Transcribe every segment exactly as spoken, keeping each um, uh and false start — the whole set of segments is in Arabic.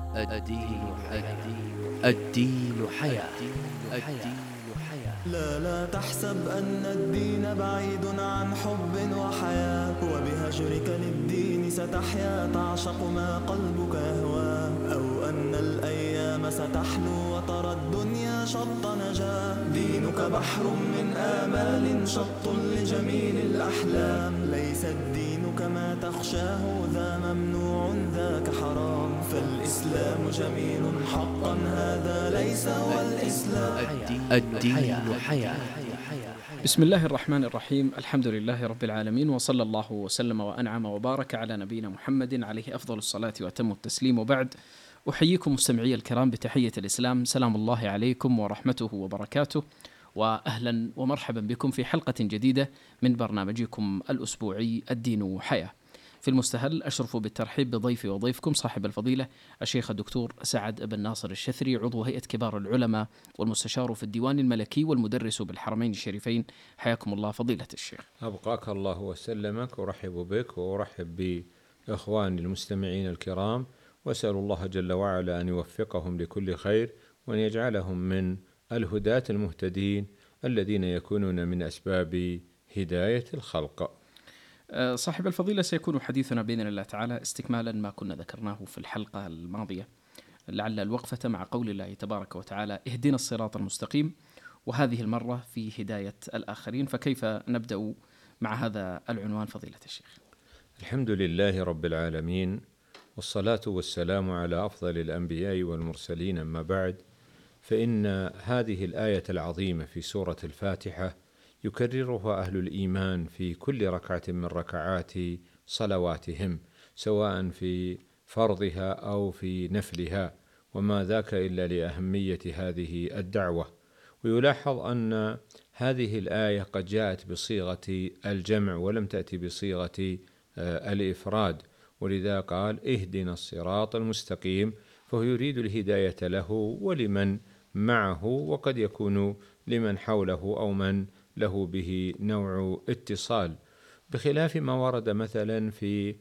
الدين حياة. الدين حياة. الدين حياة. لا لا تحسب أن الدين بعيد عن حب وحياة، وبهجرك للدين ستحيا تعشق ما قلبك يهوى، أو أن الأيام ستحلو وترى الدنيا شط نجاة. دينك بحر من آمال شط لجميل الأحلام، ليس الدين كما تخشاه ذا ممنوع ذاك حرام، فالإسلام جميل حقا هذا ليس هو الإسلام. الدين حياة. بسم الله الرحمن الرحيم. الحمد لله رب العالمين، وصلى الله وسلم وأنعم وبارك على نبينا محمد عليه أفضل الصلاة وأتم التسليم، وبعد. أحييكم مستمعي الكرام بتحية الإسلام، سلام الله عليكم ورحمته وبركاته، وأهلا ومرحبا بكم في حلقة جديدة من برنامجكم الأسبوعي الدين حياة. في المستهل أشرف بالترحيب بضيفي وضيفكم صاحب الفضيلة الشيخ الدكتور سعد بن ناصر الشثري، عضو هيئة كبار العلماء والمستشار في الديوان الملكي والمدرس بالحرمين الشريفين. حياكم الله فضيلة الشيخ. أبقاك الله وسلمك، ورحب بك ورحب بإخواني المستمعين الكرام، وأسأل الله جل وعلا أن يوفقهم لكل خير، وأن يجعلهم من الهداة المهتدين الذين يكونون من أسباب هداية الخلق. صاحب الفضيلة، سيكون حديثنا بإذن الله تعالى استكمالا ما كنا ذكرناه في الحلقة الماضية، لعل الوقفة مع قول الله تبارك وتعالى: اهدنا الصراط المستقيم، وهذه المرة في هداية الآخرين. فكيف نبدأ مع هذا العنوان فضيلة الشيخ؟ الحمد لله رب العالمين، والصلاة والسلام على أفضل الأنبياء والمرسلين، أما بعد، فإن هذه الآية العظيمة في سورة الفاتحة يكررها أهل الإيمان في كل ركعة من ركعات صلواتهم، سواء في فرضها أو في نفلها، وما ذاك إلا لأهمية هذه الدعوة. ويلاحظ أن هذه الآية قد جاءت بصيغة الجمع ولم تأتي بصيغة الإفراد، ولذا قال اهدنا الصراط المستقيم، فهو يريد الهداية له ولمن معه، وقد يكون لمن حوله أو من له به نوع اتصال، بخلاف ما ورد مثلا في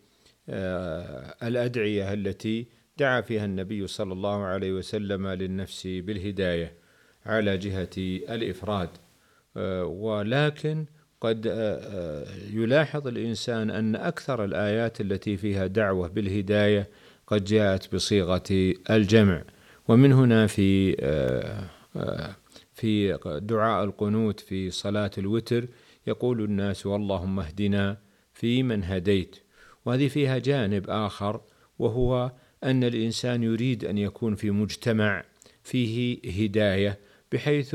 الأدعية التي دعا فيها النبي صلى الله عليه وسلم للنفس بالهداية على جهة الإفراد. ولكن قد يلاحظ الإنسان أن أكثر الآيات التي فيها دعوة بالهداية قد جاءت بصيغة الجمع. ومن هنا في في دعاء القنوت في صلاة الوتر يقول الناس: اللهم اهدنا في من هديت. وهذه فيها جانب آخر، وهو أن الإنسان يريد أن يكون في مجتمع فيه هداية، بحيث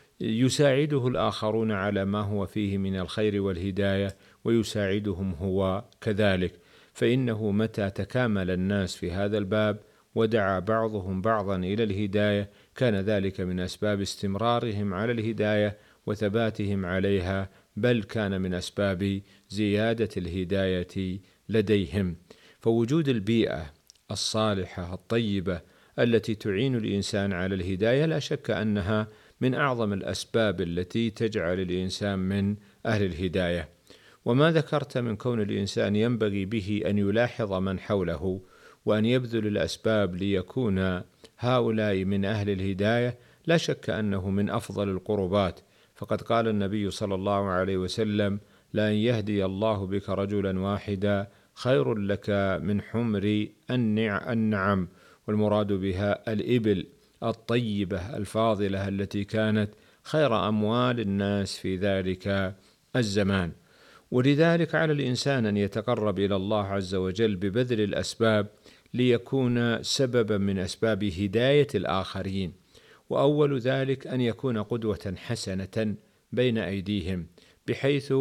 يساعده الآخرون على ما هو فيه من الخير والهداية، ويساعدهم هو كذلك. فإنه متى تكامل الناس في هذا الباب ودعا بعضهم بعضا إلى الهداية، كان ذلك من أسباب استمرارهم على الهداية وثباتهم عليها، بل كان من أسباب زيادة الهداية لديهم. فوجود البيئة الصالحة الطيبة التي تعين الإنسان على الهداية لا شك أنها من أعظم الأسباب التي تجعل الإنسان من أهل الهداية. وما ذكرت من كون الإنسان ينبغي به أن يلاحظ من حوله وأن يبذل الأسباب ليكون هؤلاء من أهل الهداية، لا شك أنه من أفضل القربات. فقد قال النبي صلى الله عليه وسلم: لأن يهدي الله بك رجلا واحدا خير لك من حمر النعم. والمراد بها الإبل الطيبة الفاضلة التي كانت خير أموال الناس في ذلك الزمان. ولذلك على الإنسان أن يتقرب إلى الله عز وجل ببذل الأسباب ليكون سببا من أسباب هداية الآخرين. وأول ذلك أن يكون قدوة حسنة بين أيديهم، بحيث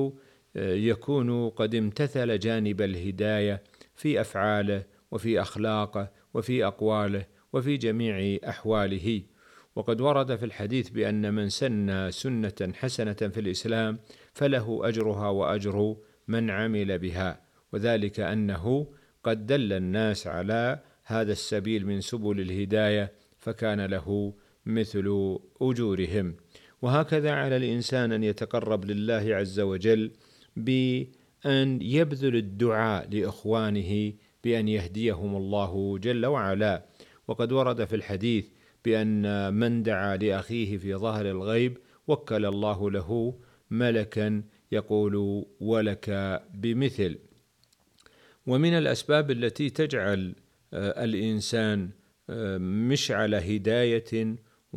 يكون قد امتثل جانب الهداية في أفعاله وفي أخلاقه وفي أقواله وفي جميع أحواله. وقد ورد في الحديث بأن من سن سنة حسنة في الإسلام فله أجرها وأجر من عمل بها، وذلك أنه قد دل الناس على هذا السبيل من سبل الهداية، فكان له مثل أجورهم. وهكذا على الإنسان أن يتقرب لله عز وجل بأن يبذل الدعاء لإخوانه بأن يهديهم الله جل وعلا. وقد ورد في الحديث بأن من دعا لأخيه في ظهر الغيب وكل الله له ملكا يقول ولك بمثل. ومن الأسباب التي تجعل الإنسان مشعل هداية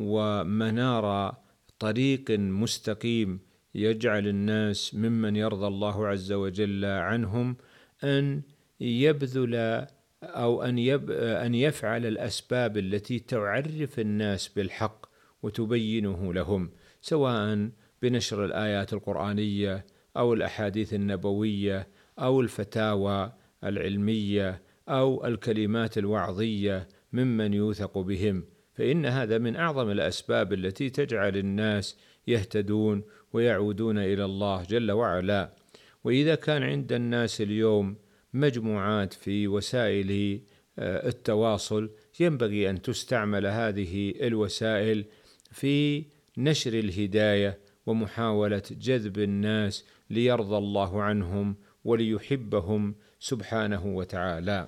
ومنار طريق مستقيم يجعل الناس ممن يرضى الله عز وجل عنهم أن يبذل أو أن, يب أن يفعل الأسباب التي تعرف الناس بالحق وتبينه لهم، سواء بنشر الآيات القرآنية أو الأحاديث النبوية أو الفتاوى العلمية أو الكلمات الوعظية ممن يوثق بهم، فإن هذا من أعظم الأسباب التي تجعل الناس يهتدون ويعودون إلى الله جل وعلا. وإذا كان عند الناس اليوم مجموعات في وسائل التواصل، ينبغي أن تستعمل هذه الوسائل في نشر الهداية ومحاولة جذب الناس ليرضى الله عنهم وليحبهم سبحانه وتعالى.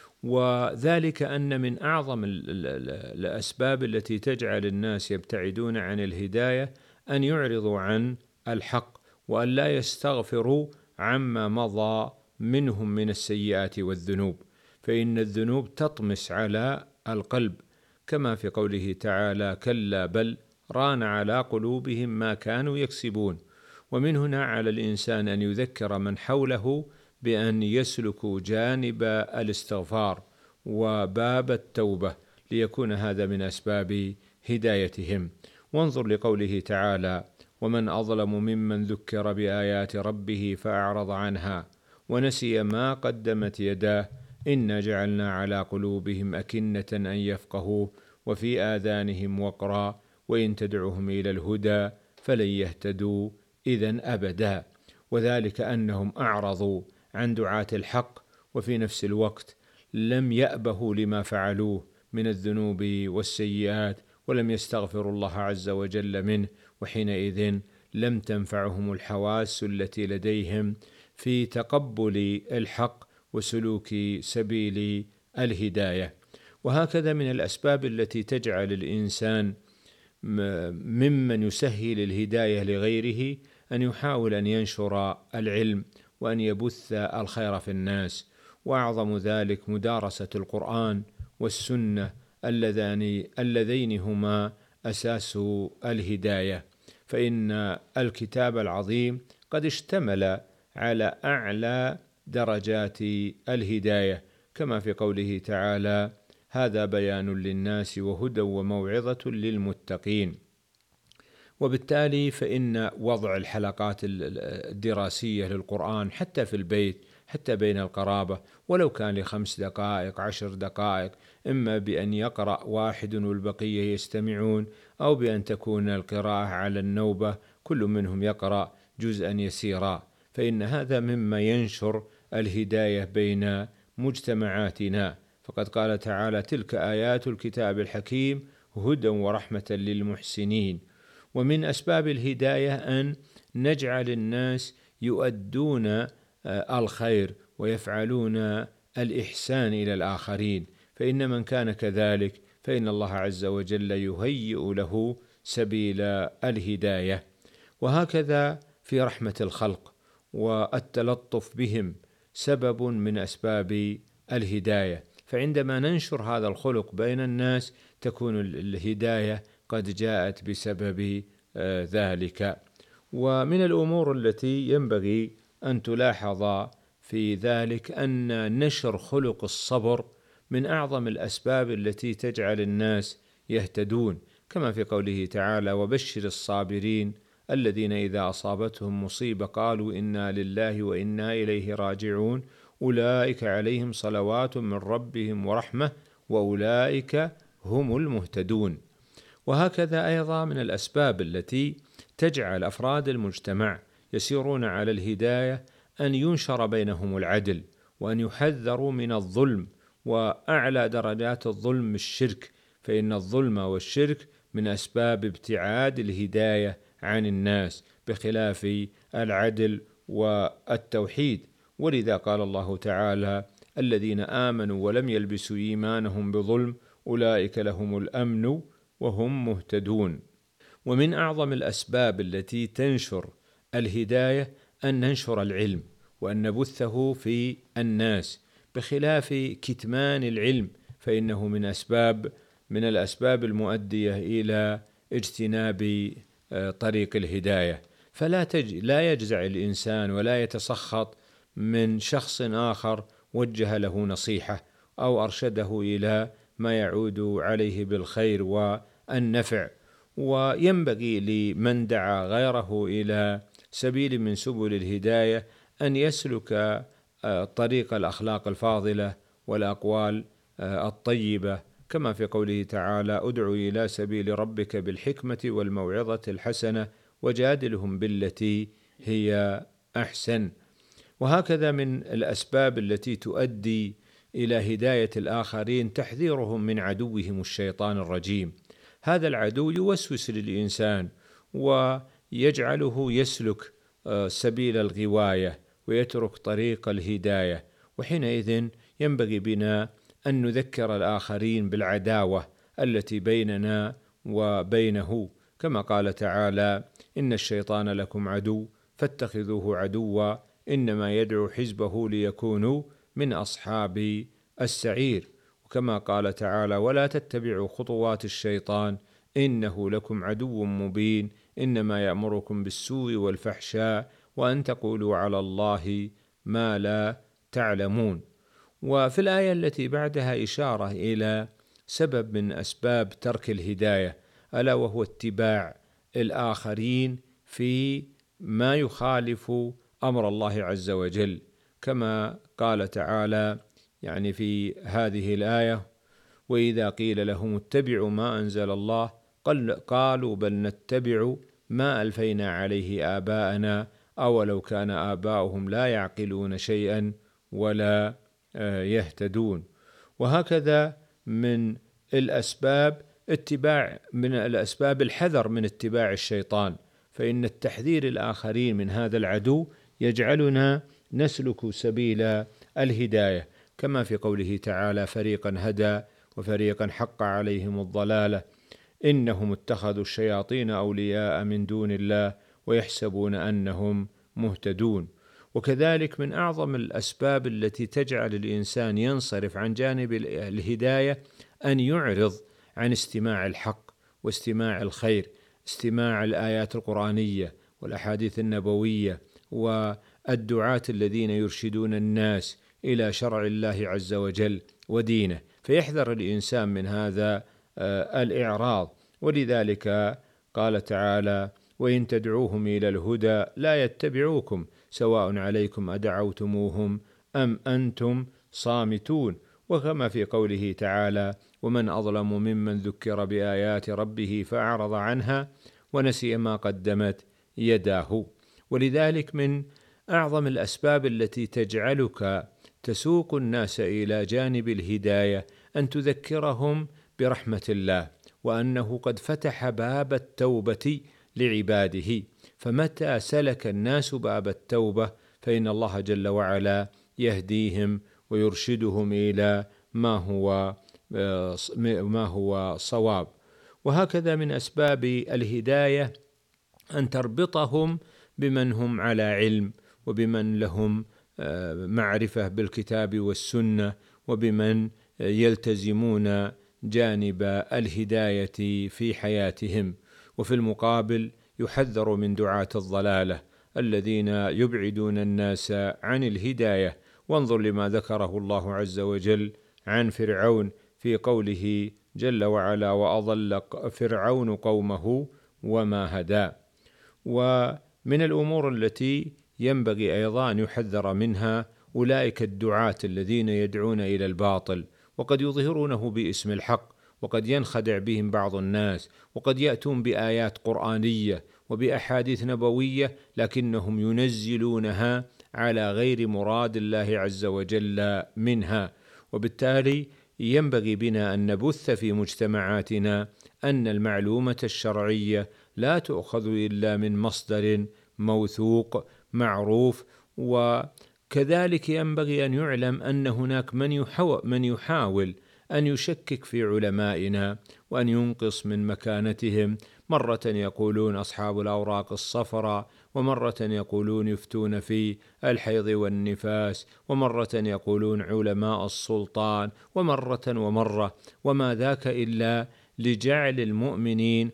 وذلك أن من أعظم الأسباب التي تجعل الناس يبتعدون عن الهداية أن يعرضوا عن الحق وأن لا يستغفروا عما مضى منهم من السيئات والذنوب، فإن الذنوب تطمس على القلب، كما في قوله تعالى: كلا بل ران على قلوبهم ما كانوا يكسبون. ومن هنا على الإنسان أن يذكر من حوله بأن يسلكوا جانب الاستغفار وباب التوبة ليكون هذا من أسباب هدايتهم. وانظر لقوله تعالى: ومن أظلم ممن ذكر بآيات ربه فأعرض عنها ونسي ما قدمت يداه إنا جعلنا على قلوبهم أكنة أن يفقهوه وفي آذانهم وقرا وإن تدعوهم إلى الهدى فلن يهتدوا إذن أبدا. وذلك أنهم أعرضوا عن دعاة الحق وفي نفس الوقت لم يأبهوا لما فعلوه من الذنوب والسيئات ولم يستغفروا الله عز وجل منه، وحينئذ لم تنفعهم الحواس التي لديهم في تقبل الحق وسلوك سبيل الهداية. وهكذا من الأسباب التي تجعل الإنسان ممن يسهل الهداية لغيره أن يحاول أن ينشر العلم وأن يبث الخير في الناس، وأعظم ذلك مدارسة القرآن والسنة اللذان اللذين هما أساس الهداية، فإن الكتاب العظيم قد اشتمل على أعلى درجات الهداية، كما في قوله تعالى: هذا بيان للناس وهدى وموعظة للمتقين. وبالتالي فإن وضع الحلقات الدراسية للقرآن حتى في البيت، حتى بين القرابة، ولو كان لخمس دقائق عشر دقائق، إما بأن يقرأ واحد والبقية يستمعون، أو بأن تكون القراءة على النوبة كل منهم يقرأ جزءا يسيرا، فإن هذا مما ينشر الهداية بين مجتمعاتنا. فقد قال تعالى: تلك آيات الكتاب الحكيم هدى ورحمة للمحسنين. ومن أسباب الهداية أن نجعل الناس يؤدون الخير ويفعلون الإحسان إلى الآخرين، فإن من كان كذلك فإن الله عز وجل يهيئ له سبيل الهداية. وهكذا في رحمة الخلق والتلطف بهم سبب من أسباب الهداية، فعندما ننشر هذا الخلق بين الناس تكون الهداية قد جاءت بسبب ذلك. ومن الأمور التي ينبغي أن تلاحظ في ذلك أن نشر خلق الصبر من أعظم الأسباب التي تجعل الناس يهتدون، كما في قوله تعالى: وبشر الصابرين الذين إذا أصابتهم مصيبة قالوا إنا لله وإنا إليه راجعون أولئك عليهم صلوات من ربهم ورحمة وأولئك هم المهتدون. وهكذا أيضا من الأسباب التي تجعل أفراد المجتمع يسيرون على الهداية أن ينشر بينهم العدل، وأن يحذروا من الظلم، وأعلى درجات الظلم الشرك، فإن الظلم والشرك من أسباب ابتعاد الهداية عن الناس، بخلاف العدل والتوحيد. ولذا قال الله تعالى: الذين آمنوا ولم يلبسوا إيمانهم بظلم أولئك لهم الأمن وهم مهتدون. ومن أعظم الأسباب التي تنشر الهداية أن ننشر العلم وأن نبثه في الناس، بخلاف كتمان العلم فإنه من أسباب من الأسباب المؤدية إلى اجتناب طريق الهداية. فلا تج... لا يجزع الإنسان ولا يتسخط من شخص آخر وجه له نصيحة أو أرشده إلى ما يعود عليه بالخير والنفع. وينبغي لمن دعا غيره إلى سبيل من سبل الهداية أن يسلك طريق الأخلاق الفاضلة والأقوال الطيبة، كما في قوله تعالى: ادع إلى سبيل ربك بالحكمة والموعظة الحسنة وجادلهم بالتي هي أحسن. وهكذا من الأسباب التي تؤدي إلى هداية الآخرين تحذيرهم من عدوهم الشيطان الرجيم. هذا العدو يوسوس للإنسان ويجعله يسلك سبيل الغواية ويترك طريق الهداية، وحينئذ ينبغي بنا أن نذكر الآخرين بالعداوة التي بيننا وبينه، كما قال تعالى: إن الشيطان لكم عدو فاتخذوه عدوا إنما يدعو حزبه ليكونوا من أصحاب السعير. وكما قال تعالى: ولا تتبعوا خطوات الشيطان إنه لكم عدو مبين إنما يأمركم بالسوء والفحشاء وأن تقولوا على الله ما لا تعلمون. وفي الآية التي بعدها إشارة إلى سبب من أسباب ترك الهداية، ألا وهو اتباع الآخرين في ما يخالف أمر الله عز وجل، كما قال تعالى يعني في هذه الآية: وإذا قيل لهم اتبعوا ما أنزل الله قالوا بل نتبع ما ألفينا عليه آباءنا أولو كان آباؤهم لا يعقلون شيئا ولا يهتدون. وهكذا من الأسباب اتباع من الأسباب الحذر من اتباع الشيطان، فإن التحذير الآخرين من هذا العدو يجعلنا نسلك سبيل الهداية، كما في قوله تعالى: فريقا هدى وفريقا حق عليهم الضلالة إنهم اتخذوا الشياطين أولياء من دون الله ويحسبون أنهم مهتدون. وكذلك من أعظم الأسباب التي تجعل الإنسان ينصرف عن جانب الهداية أن يعرض عن استماع الحق واستماع الخير، استماع الآيات القرآنية والأحاديث النبوية والدعاة الذين يرشدون الناس إلى شرع الله عز وجل ودينه، فيحذر الإنسان من هذا الإعراض. ولذلك قال تعالى: وإن تدعوهم إلى الهدى لا يتبعوكم سواء عليكم أدعوتموهم أم أنتم صامتون. وكما في قوله تعالى: ومن أظلم ممن ذكر بآيات ربه فأعرض عنها ونسي ما قدمت يداه. ولذلك من أعظم الأسباب التي تجعلك تسوق الناس إلى جانب الهداية أن تذكرهم برحمة الله، وأنه قد فتح باب التوبة لعباده، فمتى سلك الناس باب التوبة فإن الله جل وعلا يهديهم ويرشدهم إلى ما هو ما هو صواب. وهكذا من أسباب الهداية أن تربطهم بمن هم على علم وبمن لهم معرفة بالكتاب والسنة وبمن يلتزمون جانب الهداية في حياتهم. وفي المقابل يحذر من دعاة الضلالة الذين يبعدون الناس عن الهداية. وانظر لما ذكره الله عز وجل عن فرعون في قوله جل وعلا: وأضل فرعون قومه وما هدى. ومن الأمور التي ينبغي أيضا أن يحذر منها أولئك الدعاة الذين يدعون إلى الباطل وقد يظهرونه باسم الحق، وقد ينخدع بهم بعض الناس، وقد يأتون بآيات قرآنية وبأحاديث نبوية لكنهم ينزلونها على غير مراد الله عز وجل منها. وبالتالي ينبغي بنا أن نبث في مجتمعاتنا أن المعلومة الشرعية لا تؤخذ إلا من مصدر موثوق معروف. وكذلك ينبغي أن يعلم أن هناك من يحاول أن يشكك في علمائنا وأن ينقص من مكانتهم. مرة يقولون أصحاب الأوراق الصفراء، ومرة يقولون يفتون في الحيض والنفاس، ومرة يقولون علماء السلطان، ومرة ومرة، وما ذاك إلا لجعل المؤمنين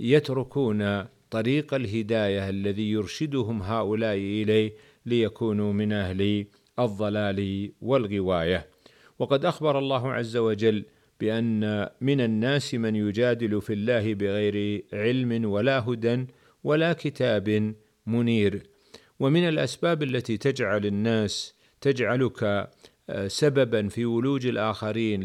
يتركون طريق الهداية الذي يرشدهم هؤلاء إليه ليكونوا من أهل الضلال والغواية. وقد أخبر الله عز وجل بأن من الناس من يجادل في الله بغير علم ولا هدى ولا كتاب منير. ومن الأسباب التي تجعل الناس تجعلك سببا في ولوج الآخرين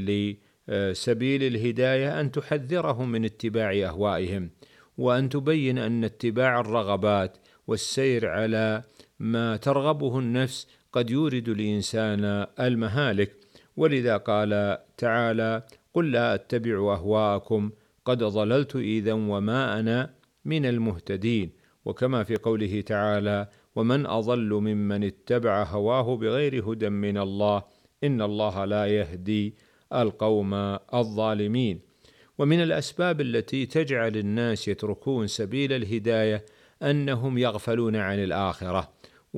لسبيل الهداية أن تحذرهم من اتباع أهوائهم، وأن تبين أن اتباع الرغبات والسير على ما ترغبه النفس قد يورد الإنسان المهالك. ولذا قال تعالى: قل لا أتبع أهواءكم قد ضللت إذا وما أنا من المهتدين. وكما في قوله تعالى: ومن أضل ممن اتبع هواه بغير هدى من الله إن الله لا يهدي القوم الظالمين. ومن الأسباب التي تجعل الناس يتركون سبيل الهداية أنهم يغفلون عن الآخرة،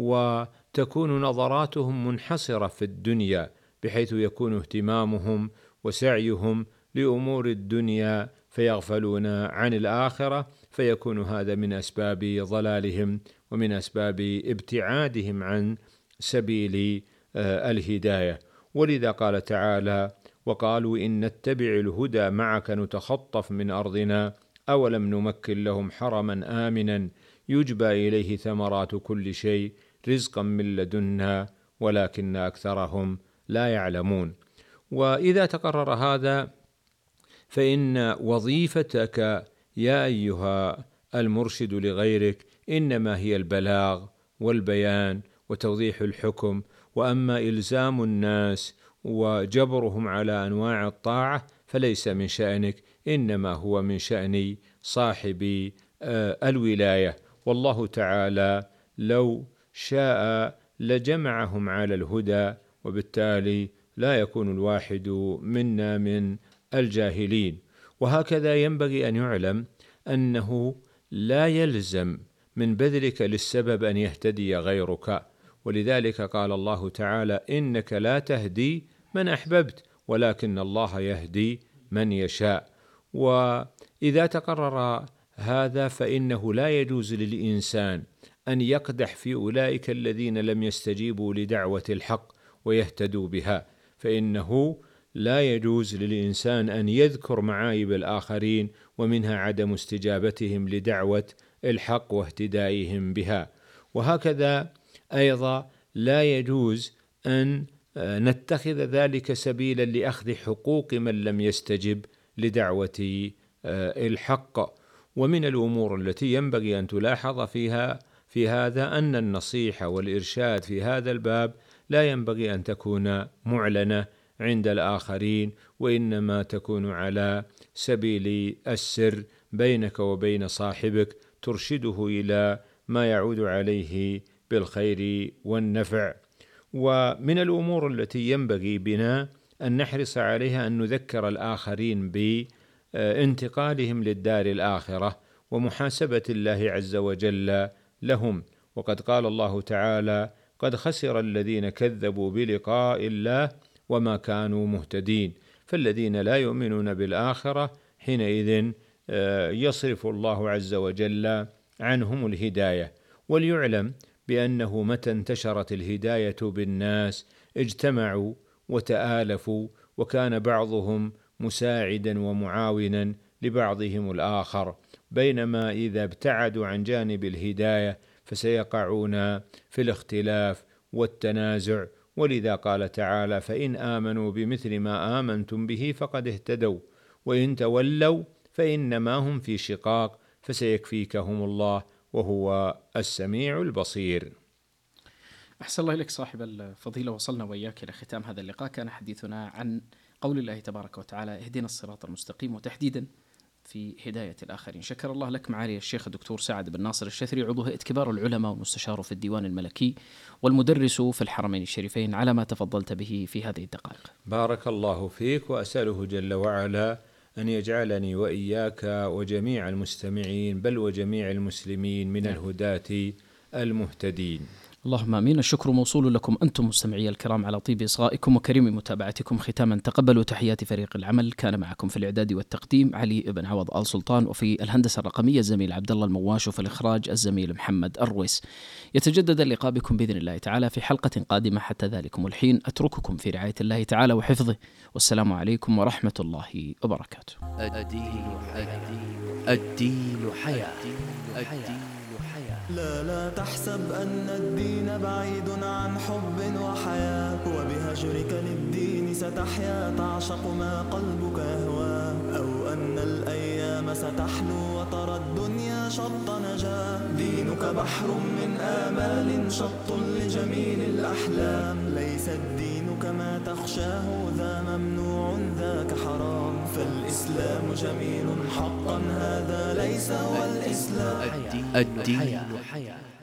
وتكون نظراتهم منحصرة في الدنيا، بحيث يكون اهتمامهم وسعيهم لأمور الدنيا فيغفلون عن الآخرة، فيكون هذا من أسباب ضلالهم ومن أسباب ابتعادهم عن سبيل الهداية. ولذا قال تعالى: وقالوا إن نتبع الهدى معك نتخطف من أرضنا أولم نمكن لهم حرما آمنا يجبى إليه ثمرات كل شيء رزقا من لدنا ولكن أكثرهم لا يعلمون. وإذا تقرر هذا فإن وظيفتك يا أيها المرشد لغيرك إنما هي البلاغ والبيان وتوضيح الحكم، وأما إلزام الناس وجبرهم على أنواع الطاعة فليس من شأنك، إنما هو من شأن صاحب الولاية. والله تعالى لو شاء لجمعهم على الهدى، وبالتالي لا يكون الواحد منا من الجاهلين. وهكذا ينبغي أن يعلم أنه لا يلزم من بذلك للسبب أن يهتدي غيرك، ولذلك قال الله تعالى: إنك لا تهدي من أحببت ولكن الله يهدي من يشاء. وإذا تقرر هذا فإنه لا يجوز للإنسان أن يقدح في أولئك الذين لم يستجيبوا لدعوة الحق ويهتدوا بها، فإنه لا يجوز للإنسان أن يذكر معايب الآخرين ومنها عدم استجابتهم لدعوة الحق واهتدائهم بها. وهكذا أيضا لا يجوز أن نتخذ ذلك سبيلا لأخذ حقوق من لم يستجب لدعوة الحق. ومن الأمور التي ينبغي أن تلاحظ فيها في هذا أن النصيحة والإرشاد في هذا الباب لا ينبغي أن تكون معلنة عند الآخرين، وإنما تكون على سبيل السر بينك وبين صاحبك، ترشده إلى ما يعود عليه بالخير والنفع. ومن الأمور التي ينبغي بنا أن نحرص عليها أن نذكر الآخرين بانتقالهم للدار الآخرة ومحاسبة الله عز وجل لهم. وقد قال الله تعالى: قد خسر الذين كذبوا بلقاء الله وما كانوا مهتدين. فالذين لا يؤمنون بالآخرة حينئذ يصرف الله عز وجل عنهم الهداية. وليعلم بأنه متى انتشرت الهداية بالناس اجتمعوا وتآلفوا، وكان بعضهم مساعدا ومعاونا لبعضهم الآخر، بينما إذا ابتعدوا عن جانب الهداية فسيقعون في الاختلاف والتنازع. ولذا قال تعالى: فإن آمنوا بمثل ما آمنتم به فقد اهتدوا وإن تولوا فإنما هم في شقاق فسيكفيكهم الله وهو السميع البصير. أحسن الله إليك صاحب الفضيلة. وصلنا وإياك إلى ختام هذا اللقاء. كان حديثنا عن قول الله تبارك وتعالى: اهدنا الصراط المستقيم، وتحديدا في هداية الآخرين. شكر الله لك معالي الشيخ الدكتور سعد بن ناصر الشثري، عضو هيئة كبار العلماء والمستشار في الديوان الملكي والمدرس في الحرمين الشريفين، على ما تفضلت به في هذه الدقائق. بارك الله فيك، وأسأله جل وعلا أن يجعلني وإياك وجميع المستمعين بل وجميع المسلمين من الهداة المهتدين. اللهم آمين. الشكر موصول لكم أنتم مستمعي الكرام على طيب إصغائكم وكريم متابعتكم. ختاما تقبلوا تحيات فريق العمل، كان معكم في الإعداد والتقديم علي بن عوض آل سلطان، وفي الهندسة الرقمية الزميل عبد الله المواش، وفي الإخراج الزميل محمد الرويس. يتجدد اللقاء بكم بإذن الله تعالى في حلقة قادمة، حتى ذلكم الحين أترككم في رعاية الله تعالى وحفظه، والسلام عليكم ورحمة الله وبركاته. الدين الدين الدين حياة. الدين حياة. لا لا تحسب أن الدين بعيد عن حب وحياة، وبهجرك للدين ستحيا تعشق ما قلبك يهوى، أو أن الأيام ستحلو وترى الدنيا شط نجاة. دينك بحر من آمال شط لجميل الأحلام، ليس الدين كما تخشاه ذا ممنوع ذاك حرام، فالإسلام جميل حقا هذا ليس هو الإسلام. الدين الدين حياة.